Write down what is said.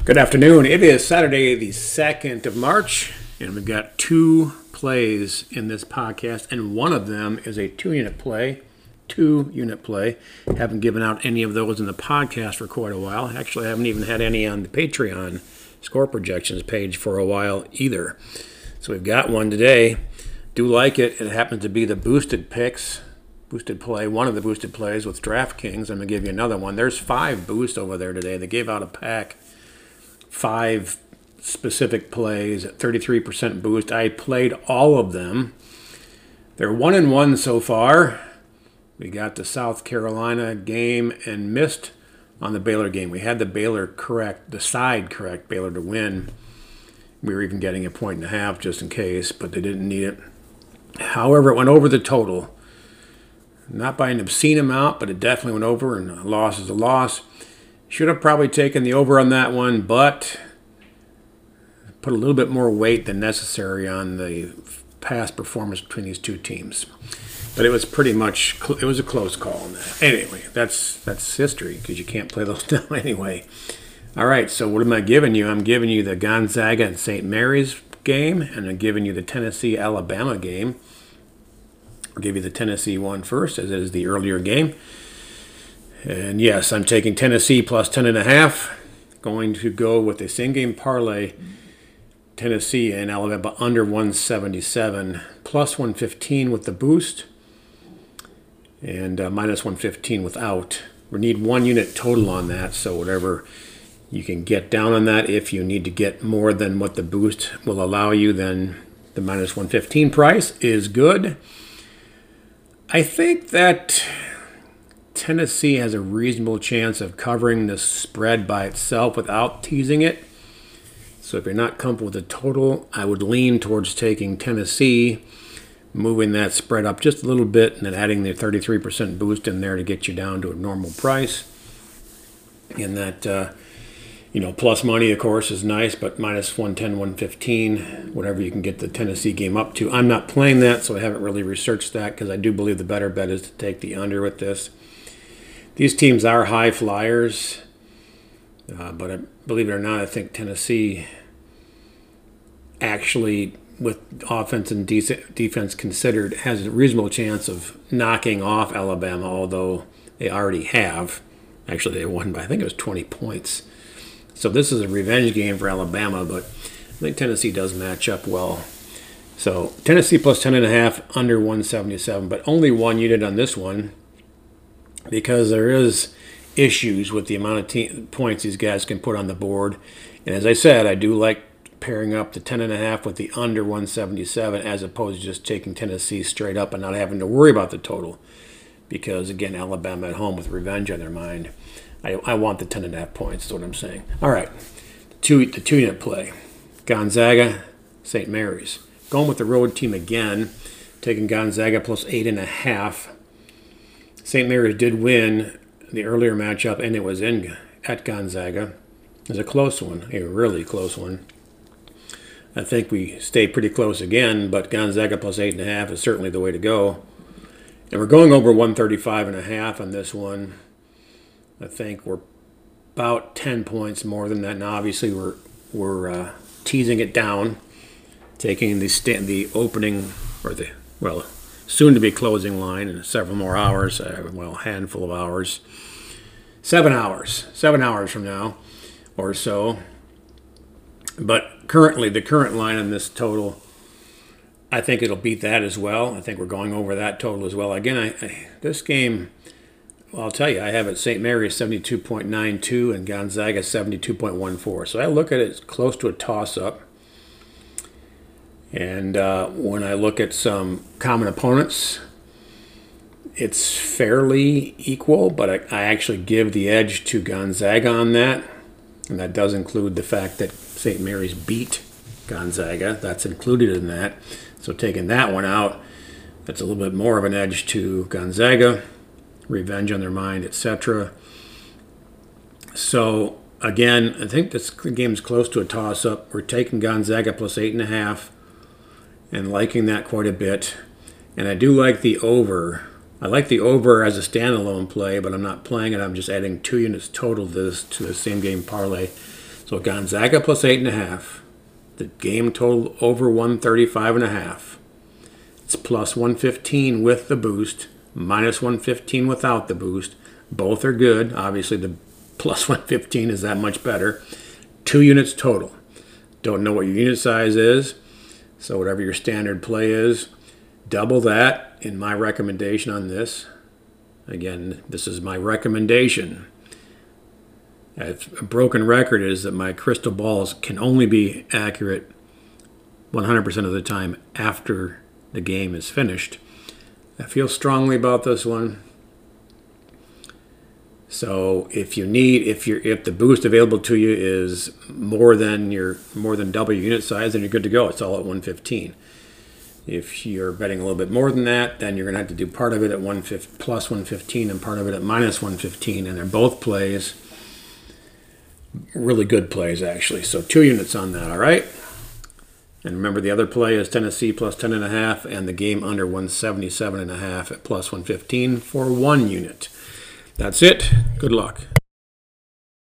Good afternoon. It is Saturday, the 2nd of March, and we've got two plays in this podcast, and one of them is a two-unit play. Haven't given out any of those in the podcast for quite a while. Actually, I haven't even had any on the Patreon score projections page for a while either. So we've got one today. Do like it. It happens to be the boosted picks, boosted play, one of the boosted plays with DraftKings. I'm going to give you another one. There's 5 boosts over there today. They gave out a pack. 5 specific plays at 33% boost. I played all of them. They're 1-1 so far. We got the South Carolina game and missed on the Baylor game. We had the Baylor correct, the side correct, Baylor to win. We were even getting a 1.5 just in case, but they didn't need it. However, it went over the total. Not by an obscene amount, but it definitely went over, and a loss is a loss. Should have probably taken the over on that one, but put a little bit more weight than necessary on the past performance between these two teams. But it was pretty much, it was a close call on that. Anyway, that's history because you can't play those now anyway. All right, so what am I giving you? I'm giving you the Gonzaga and St. Mary's game, and I'm giving you the Tennessee-Alabama game. I'll give you the Tennessee one first, as it is the earlier game. And yes, I'm taking Tennessee plus 10.5. Going to go with the same game parlay, Tennessee and Alabama under 177, plus 115 with the boost, and minus 115 without. We need 1 unit total on that, so whatever you can get down on that. If you need to get more than what the boost will allow you, then the minus 115 price is good. I think that Tennessee has a reasonable chance of covering the spread by itself without teasing it. So if you're not comfortable with the total, I would lean towards taking Tennessee, moving that spread up just a little bit, and then adding the 33% boost in there to get you down to a normal price. And that, plus money, of course, is nice, but minus 110, 115, whatever you can get the Tennessee game up to. I'm not playing that, so I haven't really researched that because I do believe the better bet is to take the under with this. These teams are high flyers, but believe it or not, I think Tennessee actually, with offense and defense considered, has a reasonable chance of knocking off Alabama, although they already have. Actually, they won by, I think it was 20 points. So this is a revenge game for Alabama, but I think Tennessee does match up well. So Tennessee plus 10.5, under 177, but only 1 unit on this one, because there is issues with the amount of points these guys can put on the board. And as I said, I do like pairing up the 10.5 with the under 177 as opposed to just taking Tennessee straight up and not having to worry about the total. Because, again, Alabama at home with revenge on their mind. I want the 10.5 points is what I'm saying. All right, the two-unit play. Gonzaga, St. Mary's. Going with the road team again, taking Gonzaga plus 8.5. St. Mary's did win the earlier matchup, and it was at Gonzaga. It was a close one, a really close one. I think we stay pretty close again, but Gonzaga plus 8.5 is certainly the way to go. And we're going over 135.5 on this one. I think we're about 10 points more than that. And obviously, we're teasing it down, taking the opening or the soon to be closing line in several more hours, a handful of hours. 7 hours from now or so. But currently, the current line on this total, I think it'll beat that as well. I think we're going over that total as well. Again, this game, I'll tell you, I have it St. Mary's 72.92 and Gonzaga 72.14. So I look at it as close to a toss-up. And when I look at some common opponents, it's fairly equal, but I actually give the edge to Gonzaga on that. And that does include the fact that St. Mary's beat Gonzaga. That's included in that. So taking that one out, that's a little bit more of an edge to Gonzaga. Revenge on their mind, etc. So, again, I think this game's close to a toss-up. We're taking Gonzaga plus 8.5 and liking that quite a bit. And I do like the over. I like the over as a standalone play, but I'm not playing it. I'm just adding 2 units total to the same game parlay. So Gonzaga plus 8.5. The game total over 135.5. It's plus 115 with the boost, minus 115 without the boost. Both are good. Obviously, the plus 115 is that much better. 2 units total. Don't know what your unit size is, so whatever your standard play is, double that in my recommendation on this. Again, this is my recommendation. A broken record is that my crystal balls can only be accurate 100% of the time after the game is finished. I feel strongly about this one. So if the boost available to you is more than double your unit size, then you're good to go. It's all at 115. If you're betting a little bit more than that, then you're going to have to do part of it at plus 115 and part of it at minus 115, and they're both plays. Really good plays, actually. So 2 units on that, all right? And remember, the other play is Tennessee plus 10.5 and the game under 177.5 at plus 115 for 1 unit. That's it. Good luck.